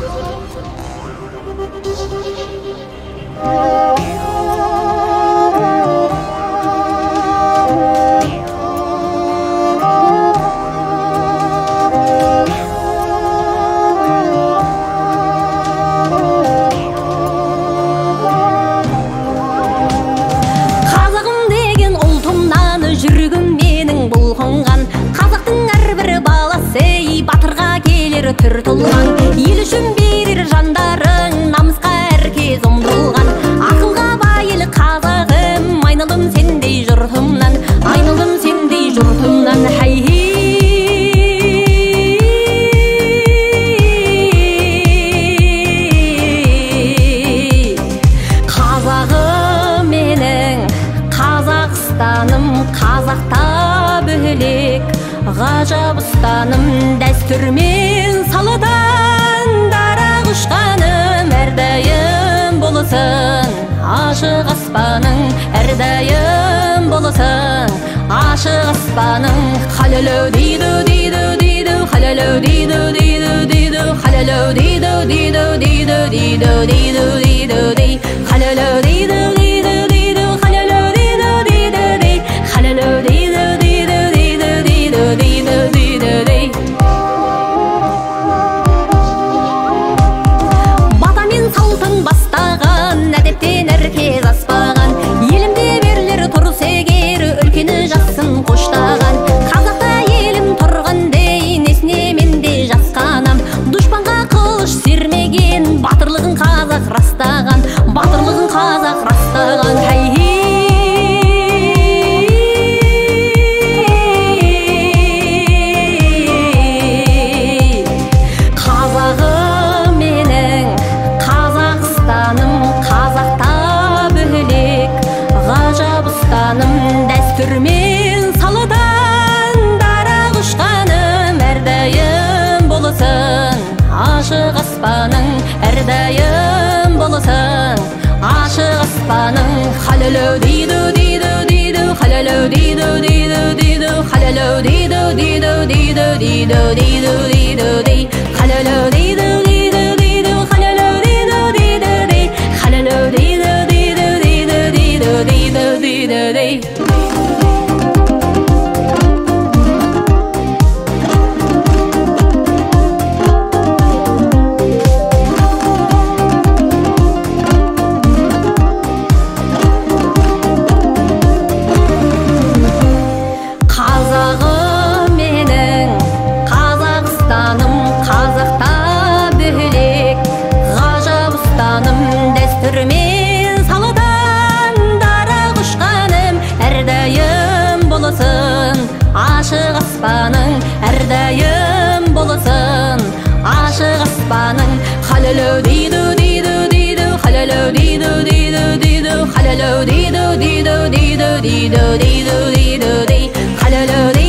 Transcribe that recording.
Түр тұлған ел үшін берер жандарың, намысқа әркез ұмтылған. Ақылға байыл қазағым, айналым сендей жұртымнан, айналым сендей жұртымнан. Қазағым менің, Қазақстаным, қазақта бөлек ғажап ұстаным, дәстүрмен салыдан дарақ ұшқаным. Әрдайым болсын ашық аспаның, әрдайым болсын ашық аспаның. Халалау дейді, дейді, дейді, халалау дейді, дейді, дейді, халалау дейді, дейді, дейді, дейді, дейді, дейді, дейді, халалау дейді, дейді, дейді, халалау дейді, дейді, дейді, халалау дейді, дейді, дейді, дейді, дейді. Батамен салтын бастаған, әдептен әркез аспаған, елімде берлер тұрыс егер, үлкені жассын қоштаған. Қазақта елім тұрғандай, несіне менде жасқанам, дұшпанға қылыш сермеген, батырлығын қазақ растаған, батырлығын қазақ растаған. Дәстүрмен салыдан дарақ ұшқаным, әрдайым болсын ашық аспаның, әрдайым болсын ашық аспаның. Халалау дейді, дейді, дейді, халалау дейді, дейді, дейді, халалау дейді, дейді, дейді, дейді, дейді, дейді, дейді, халалау дейді, дейді, дейді, халалау дейді, дейді, дейді, халалау дейді, дейді, дейді, дейді, дейді, дейді. Дәстүрмен салыдан дарақ ұшқаным, әрдайым болсын ашық аспаның, әрдайым болсын ашық аспаның. Халалау дейді, дейді, дейді, халалау дейді, дейді, дейді, халалау дейді, дейді, дейді, дейді, дейді, дейді, халалау дейді.